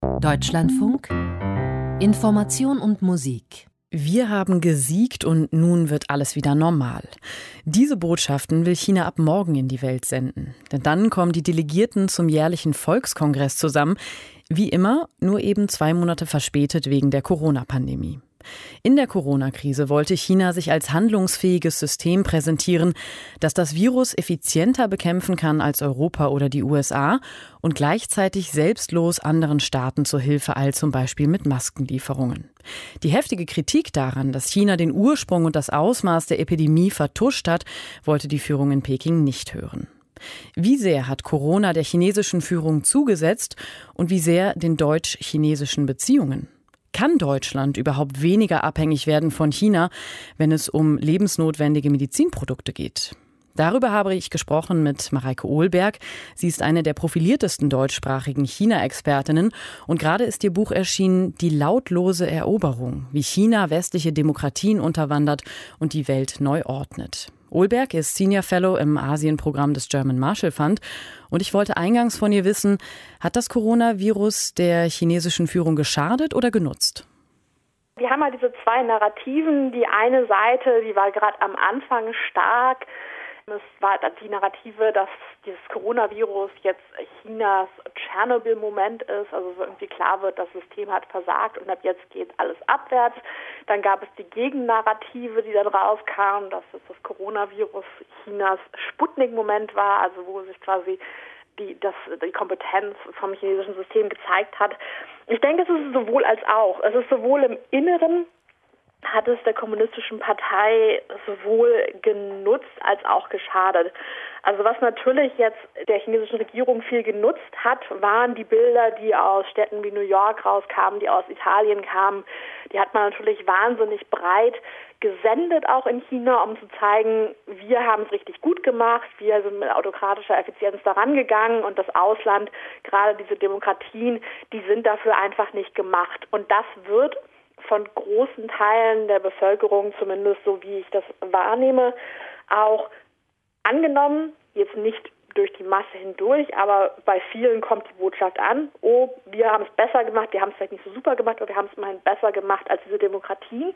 Deutschlandfunk Information und Musik. Wir haben gesiegt und nun wird alles wieder normal. Diese Botschaften will China ab morgen in die Welt senden. Denn dann kommen die Delegierten zum jährlichen Volkskongress zusammen. Wie immer, nur eben 2 Monate verspätet wegen der Corona-Pandemie. In der Corona-Krise wollte China sich als handlungsfähiges System präsentieren, das das Virus effizienter bekämpfen kann als Europa oder die USA und gleichzeitig selbstlos anderen Staaten zur Hilfe eilt, zum Beispiel mit Maskenlieferungen. Die heftige Kritik daran, dass China den Ursprung und das Ausmaß der Epidemie vertuscht hat, wollte die Führung in Peking nicht hören. Wie sehr hat Corona der chinesischen Führung zugesetzt und wie sehr den deutsch-chinesischen Beziehungen? Kann Deutschland überhaupt weniger abhängig werden von China, wenn es um lebensnotwendige Medizinprodukte geht? Darüber habe ich gesprochen mit Mareike Ohlberg. Sie ist eine der profiliertesten deutschsprachigen China-Expertinnen und gerade ist ihr Buch erschienen, Die lautlose Eroberung, wie China westliche Demokratien unterwandert und die Welt neu ordnet. Ohlberg ist Senior Fellow im Asienprogramm des German Marshall Fund und ich wollte eingangs von ihr wissen, hat das Coronavirus der chinesischen Führung geschadet oder genutzt? Wir haben diese 2 Narrativen. Die eine Seite, die war gerade am Anfang stark. Es war die Narrative, dass dieses Coronavirus jetzt Chinas Tschernobyl-Moment ist, also so irgendwie klar wird, das System hat versagt und ab jetzt geht alles abwärts. Dann gab es die Gegennarrative, die dann rauskam, dass es das Coronavirus Chinas Sputnik-Moment war, also wo sich quasi die Kompetenz vom chinesischen System gezeigt hat. Ich denke, es ist sowohl als auch. Es ist sowohl im Inneren, hat es der kommunistischen Partei sowohl genutzt als auch geschadet. Also was natürlich jetzt der chinesischen Regierung viel genutzt hat, waren die Bilder, die aus Städten wie New York rauskamen, die aus Italien kamen. Die hat man natürlich wahnsinnig breit gesendet, auch in China, um zu zeigen, wir haben es richtig gut gemacht, wir sind mit autokratischer Effizienz daran gegangen und das Ausland, gerade diese Demokratien, die sind dafür einfach nicht gemacht. Und das wird von großen Teilen der Bevölkerung, zumindest so wie ich das wahrnehme, auch angenommen, jetzt nicht durch die Masse hindurch, aber bei vielen kommt die Botschaft an, oh, wir haben es besser gemacht, wir haben es vielleicht nicht so super gemacht, aber wir haben es immerhin besser gemacht als diese Demokratien.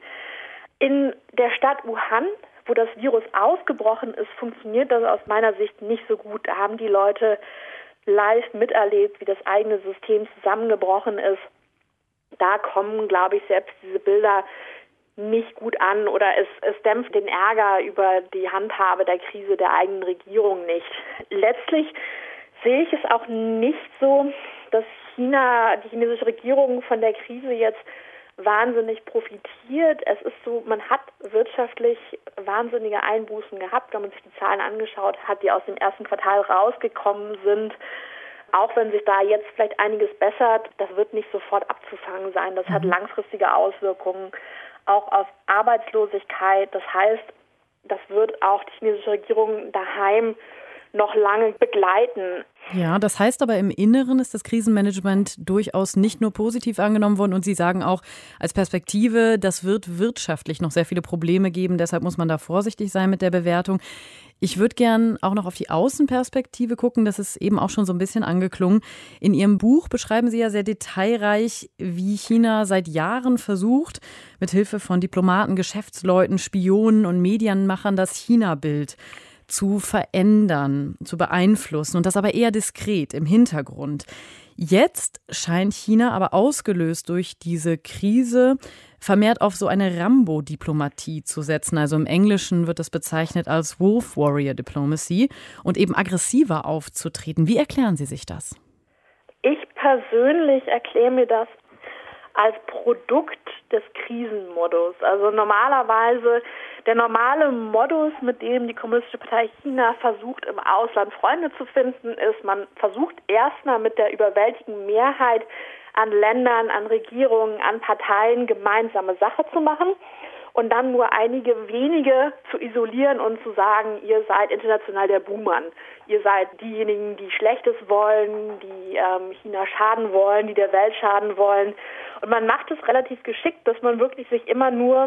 In der Stadt Wuhan, wo das Virus ausgebrochen ist, funktioniert das aus meiner Sicht nicht so gut. Da haben die Leute live miterlebt, wie das eigene System zusammengebrochen ist. Da kommen, glaube ich, selbst diese Bilder nicht gut an oder es dämpft den Ärger über die Handhabe der Krise der eigenen Regierung nicht. Letztlich sehe ich es auch nicht so, dass die chinesische Regierung von der Krise jetzt wahnsinnig profitiert. Es ist so, man hat wirtschaftlich wahnsinnige Einbußen gehabt, wenn man sich die Zahlen angeschaut hat, die aus dem ersten Quartal rausgekommen sind. Auch wenn sich da jetzt vielleicht einiges bessert, das wird nicht sofort abzufangen sein. Das hat langfristige Auswirkungen auch auf Arbeitslosigkeit. Das heißt, das wird auch die chinesische Regierung daheim noch lange begleiten. Ja, das heißt aber im Inneren ist das Krisenmanagement durchaus nicht nur positiv angenommen worden und Sie sagen auch als Perspektive, das wird wirtschaftlich noch sehr viele Probleme geben, deshalb muss man da vorsichtig sein mit der Bewertung. Ich würde gern auch noch auf die Außenperspektive gucken, das ist eben auch schon so ein bisschen angeklungen. In Ihrem Buch beschreiben Sie ja sehr detailreich, wie China seit Jahren versucht, mit Hilfe von Diplomaten, Geschäftsleuten, Spionen und Medienmachern das China-Bild zu verändern, zu beeinflussen und das aber eher diskret im Hintergrund. Jetzt scheint China aber ausgelöst durch diese Krise vermehrt auf so eine Rambo-Diplomatie zu setzen. Also im Englischen wird das bezeichnet als Wolf Warrior Diplomacy und eben aggressiver aufzutreten. Wie erklären Sie sich das? Ich persönlich erkläre mir das als Produkt des Krisenmodus. Also normalerweise der normale Modus, mit dem die Kommunistische Partei China versucht, im Ausland Freunde zu finden, ist, man versucht erstmal mit der überwältigenden Mehrheit an Ländern, an Regierungen, an Parteien gemeinsame Sache zu machen und dann nur einige wenige zu isolieren und zu sagen, ihr seid international der Buhmann. Ihr seid diejenigen, die Schlechtes wollen, die China schaden wollen, die der Welt schaden wollen. Und man macht es relativ geschickt, dass man wirklich sich immer nur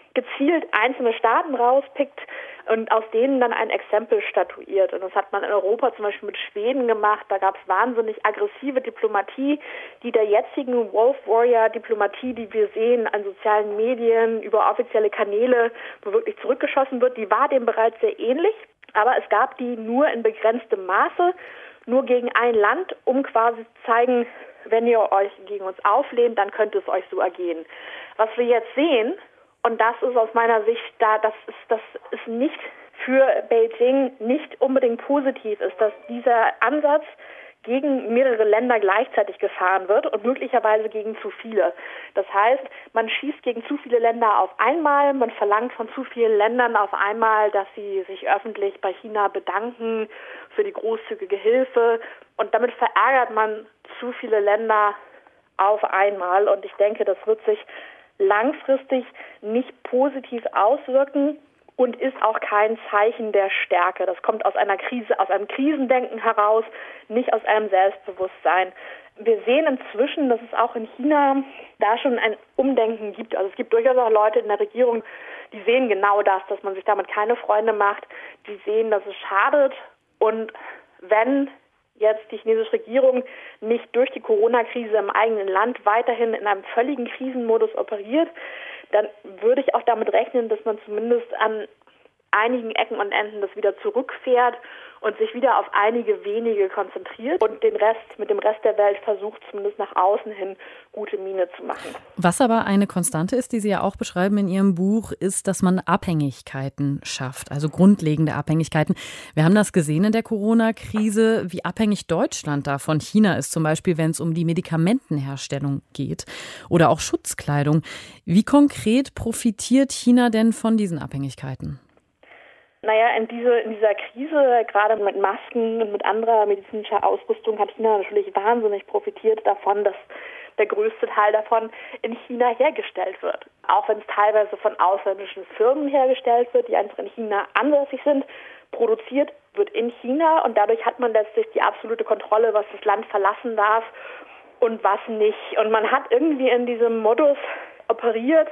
gezielt einzelne Staaten rauspickt und aus denen dann ein Exempel statuiert. Und das hat man in Europa zum Beispiel mit Schweden gemacht. Da gab es wahnsinnig aggressive Diplomatie, die der jetzigen Wolf Warrior-Diplomatie, die wir sehen an sozialen Medien, über offizielle Kanäle, wo wirklich zurückgeschossen wird, die war dem bereits sehr ähnlich. Aber es gab die nur in begrenztem Maße, nur gegen ein Land, um quasi zu zeigen, wenn ihr euch gegen uns auflehnt, dann könnte es euch so ergehen. Was wir jetzt sehen, und das ist aus meiner Sicht das ist nicht für Beijing nicht unbedingt positiv, ist, dass dieser Ansatz gegen mehrere Länder gleichzeitig gefahren wird und möglicherweise gegen zu viele. Das heißt, man schießt gegen zu viele Länder auf einmal, man verlangt von zu vielen Ländern auf einmal, dass sie sich öffentlich bei China bedanken für die großzügige Hilfe, und damit verärgert man zu viele Länder auf einmal, und ich denke, das wird sich langfristig nicht positiv auswirken und ist auch kein Zeichen der Stärke. Das kommt aus einer Krise, aus einem Krisendenken heraus, nicht aus einem Selbstbewusstsein. Wir sehen inzwischen, dass es auch in China da schon ein Umdenken gibt. Also es gibt durchaus auch Leute in der Regierung, die sehen genau das, dass man sich damit keine Freunde macht. Die sehen, dass es schadet, und wenn jetzt die chinesische Regierung nicht durch die Corona-Krise im eigenen Land weiterhin in einem völligen Krisenmodus operiert, dann würde ich auch damit rechnen, dass man zumindest an einigen Ecken und Enden das wieder zurückfährt und sich wieder auf einige wenige konzentriert und mit dem Rest der Welt versucht, zumindest nach außen hin gute Miene zu machen. Was aber eine Konstante ist, die Sie ja auch beschreiben in Ihrem Buch, ist, dass man Abhängigkeiten schafft, also grundlegende Abhängigkeiten. Wir haben das gesehen in der Corona-Krise, wie abhängig Deutschland da von China ist, zum Beispiel wenn es um die Medikamentenherstellung geht oder auch Schutzkleidung. Wie konkret profitiert China denn von diesen Abhängigkeiten? Naja, in dieser Krise, gerade mit Masken und mit anderer medizinischer Ausrüstung, hat China natürlich wahnsinnig profitiert davon, dass der größte Teil davon in China hergestellt wird. Auch wenn es teilweise von ausländischen Firmen hergestellt wird, die einfach in China ansässig sind, produziert wird in China, und dadurch hat man letztlich die absolute Kontrolle, was das Land verlassen darf und was nicht. Und man hat irgendwie in diesem Modus operiert,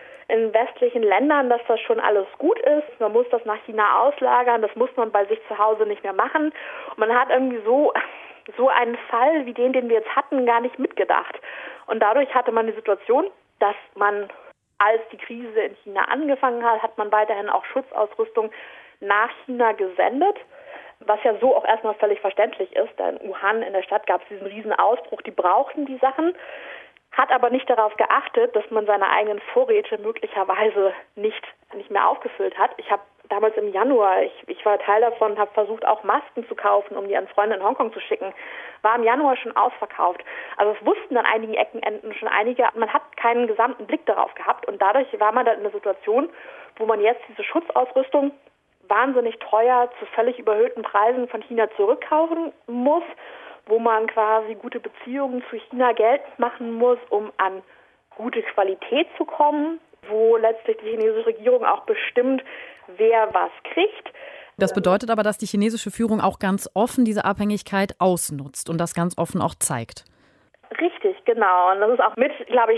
in westlichen Ländern, dass das schon alles gut ist. Man muss das nach China auslagern, das muss man bei sich zu Hause nicht mehr machen. Und man hat irgendwie so einen Fall wie den wir jetzt hatten, gar nicht mitgedacht. Und dadurch hatte man die Situation, dass man, als die Krise in China angefangen hat, hat man weiterhin auch Schutzausrüstung nach China gesendet, was ja so auch erstmal völlig verständlich ist. Da in Wuhan in der Stadt gab es diesen riesen Ausbruch, die brauchten die Sachen, hat aber nicht darauf geachtet, dass man seine eigenen Vorräte möglicherweise nicht mehr aufgefüllt hat. Ich habe damals im Januar, ich war Teil davon, habe versucht, auch Masken zu kaufen, um die an Freunde in Hongkong zu schicken, war im Januar schon ausverkauft. Also es wussten an einigen Enden schon einige, man hat keinen gesamten Blick darauf gehabt, und dadurch war man dann in einer Situation, wo man jetzt diese Schutzausrüstung wahnsinnig teuer zu völlig überhöhten Preisen von China zurückkaufen muss, wo man quasi gute Beziehungen zu China geltend machen muss, um an gute Qualität zu kommen, wo letztlich die chinesische Regierung auch bestimmt, wer was kriegt. Das bedeutet aber, dass die chinesische Führung auch ganz offen diese Abhängigkeit ausnutzt und das ganz offen auch zeigt. Richtig, genau. Und das ist auch mit, glaube ich,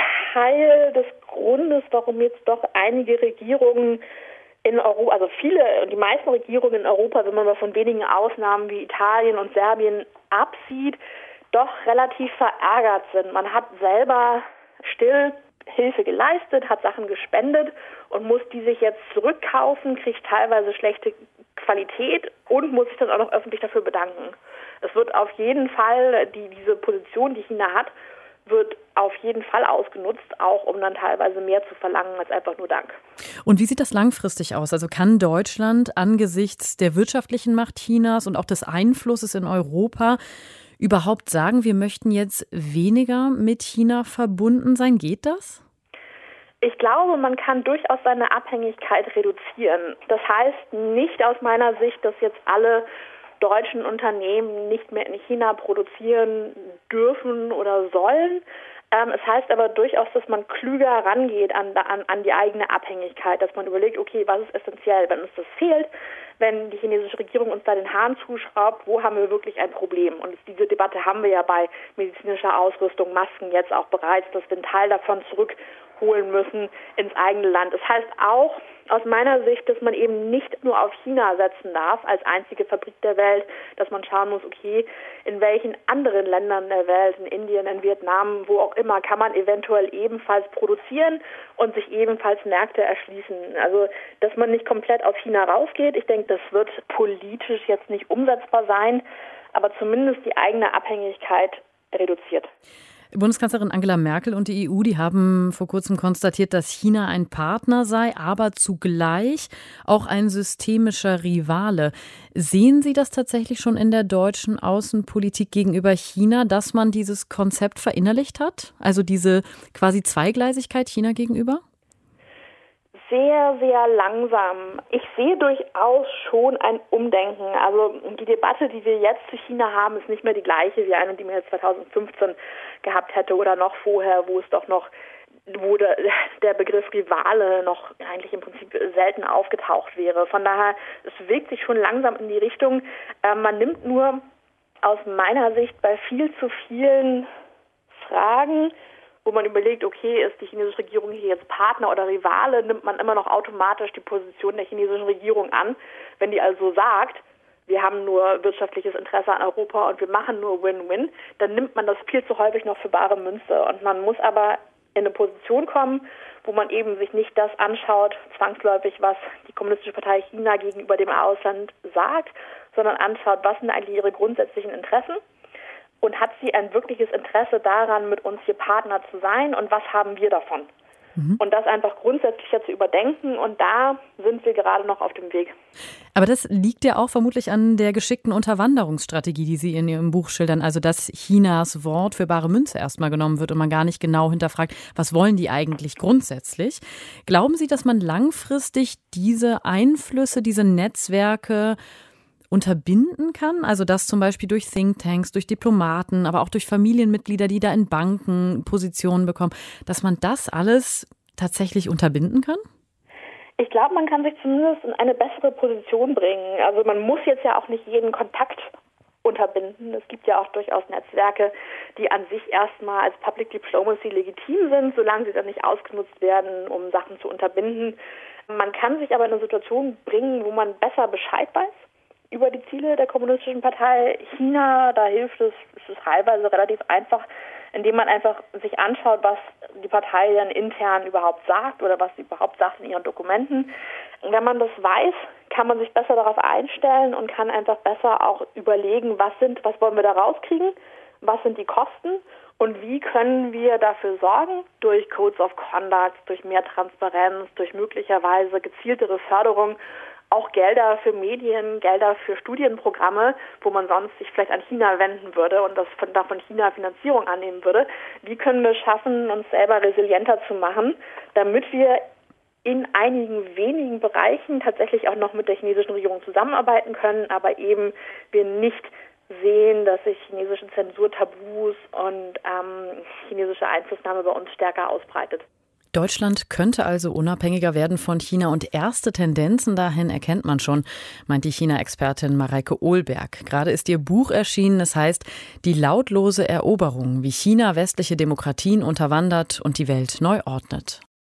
Teil des Grundes, warum jetzt doch einige Regierungen in Europa, also die meisten Regierungen in Europa, wenn man mal von wenigen Ausnahmen wie Italien und Serbien absieht, doch relativ verärgert sind. Man hat selber still Hilfe geleistet, hat Sachen gespendet und muss die sich jetzt zurückkaufen, kriegt teilweise schlechte Qualität und muss sich dann auch noch öffentlich dafür bedanken. Es wird auf jeden Fall, diese Position, die China hat, wird auf jeden Fall ausgenutzt, auch um dann teilweise mehr zu verlangen als einfach nur Dank. Und wie sieht das langfristig aus? Also kann Deutschland angesichts der wirtschaftlichen Macht Chinas und auch des Einflusses in Europa überhaupt sagen, wir möchten jetzt weniger mit China verbunden sein? Geht das? Ich glaube, man kann durchaus seine Abhängigkeit reduzieren. Das heißt nicht aus meiner Sicht, dass jetzt alle deutschen Unternehmen nicht mehr in China produzieren dürfen oder sollen. Es heißt aber durchaus, dass man klüger rangeht an die eigene Abhängigkeit, dass man überlegt, okay, was ist essentiell, wenn uns das fehlt, wenn die chinesische Regierung uns da den Hahn zuschraubt, wo haben wir wirklich ein Problem? Und diese Debatte haben wir ja bei medizinischer Ausrüstung, Masken jetzt auch bereits, dass wir einen Teil davon zurückholen müssen ins eigene Land. Das heißt auch aus meiner Sicht, dass man eben nicht nur auf China setzen darf als einzige Fabrik der Welt, dass man schauen muss, okay, in welchen anderen Ländern der Welt, in Indien, in Vietnam, wo auch immer, kann man eventuell ebenfalls produzieren und sich ebenfalls Märkte erschließen. Also, dass man nicht komplett auf China rausgeht. Ich denke, das wird politisch jetzt nicht umsetzbar sein, aber zumindest die eigene Abhängigkeit reduziert. Bundeskanzlerin Angela Merkel und die EU, die haben vor kurzem konstatiert, dass China ein Partner sei, aber zugleich auch ein systemischer Rivale. Sehen Sie das tatsächlich schon in der deutschen Außenpolitik gegenüber China, dass man dieses Konzept verinnerlicht hat? Also diese quasi Zweigleisigkeit China gegenüber? Sehr, sehr langsam. Ich sehe durchaus schon ein Umdenken. Also die Debatte, die wir jetzt zu China haben, ist nicht mehr die gleiche wie eine, die man jetzt 2015 gehabt hätte oder noch vorher, wo der Begriff Rivale noch eigentlich im Prinzip selten aufgetaucht wäre. Von daher, es bewegt sich schon langsam in die Richtung. Man nimmt nur aus meiner Sicht bei viel zu vielen Fragen, wo man überlegt, okay, ist die chinesische Regierung hier jetzt Partner oder Rivale, nimmt man immer noch automatisch die Position der chinesischen Regierung an. Wenn die also sagt, wir haben nur wirtschaftliches Interesse an Europa und wir machen nur Win-Win, dann nimmt man das viel zu häufig noch für bare Münze. Und man muss aber in eine Position kommen, wo man eben sich nicht das anschaut, zwangsläufig, was die Kommunistische Partei China gegenüber dem Ausland sagt, sondern anschaut, was sind eigentlich ihre grundsätzlichen Interessen. Und hat sie ein wirkliches Interesse daran, mit uns hier Partner zu sein und was haben wir davon? Und das einfach grundsätzlicher zu überdenken und da sind wir gerade noch auf dem Weg. Aber das liegt ja auch vermutlich an der geschickten Unterwanderungsstrategie, die Sie in Ihrem Buch schildern, also dass Chinas Wort für bare Münze erstmal genommen wird und man gar nicht genau hinterfragt, was wollen die eigentlich grundsätzlich. Glauben Sie, dass man langfristig diese Einflüsse, diese Netzwerke unterbinden kann? Also das zum Beispiel durch Thinktanks, durch Diplomaten, aber auch durch Familienmitglieder, die da in Banken Positionen bekommen, dass man das alles tatsächlich unterbinden kann? Ich glaube, man kann sich zumindest in eine bessere Position bringen. Also man muss jetzt ja auch nicht jeden Kontakt unterbinden. Es gibt ja auch durchaus Netzwerke, die an sich erstmal als Public Diplomacy legitim sind, solange sie dann nicht ausgenutzt werden, um Sachen zu unterbinden. Man kann sich aber in eine Situation bringen, wo man besser Bescheid weiß über die Ziele der Kommunistischen Partei China. Da hilft es, ist teilweise relativ einfach, indem man einfach sich anschaut, was die Partei dann intern überhaupt sagt oder was sie überhaupt sagt in ihren Dokumenten. Und wenn man das weiß, kann man sich besser darauf einstellen und kann einfach besser auch überlegen, was wollen wir da rauskriegen, was sind die Kosten und wie können wir dafür sorgen, durch Codes of Conduct, durch mehr Transparenz, durch möglicherweise gezieltere Förderung, auch Gelder für Medien, Gelder für Studienprogramme, wo man sonst sich vielleicht an China wenden würde und das von China Finanzierung annehmen würde. Wie können wir schaffen, uns selber resilienter zu machen, damit wir in einigen wenigen Bereichen tatsächlich auch noch mit der chinesischen Regierung zusammenarbeiten können, aber eben wir nicht sehen, dass sich chinesische Zensurtabus und chinesische Einflussnahme bei uns stärker ausbreitet. Deutschland könnte also unabhängiger werden von China und erste Tendenzen dahin erkennt man schon, meint die China-Expertin Mareike Ohlberg. Gerade ist ihr Buch erschienen, es heißt Die lautlose Eroberung, wie China westliche Demokratien unterwandert und die Welt neu ordnet.